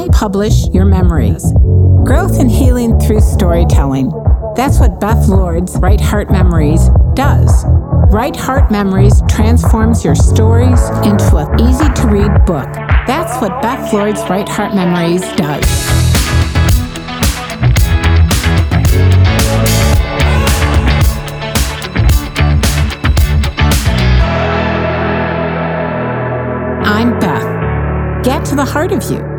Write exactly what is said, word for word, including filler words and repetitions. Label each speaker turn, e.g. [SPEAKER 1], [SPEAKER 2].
[SPEAKER 1] Why publish your memories? Growth and healing through storytelling. That's what Beth Lord's Right Heart Memories does. Right Heart Memories transforms your stories into an easy-to-read book. That's what Beth Lord's Right Heart Memories does. I'm Beth. Get to the heart of you.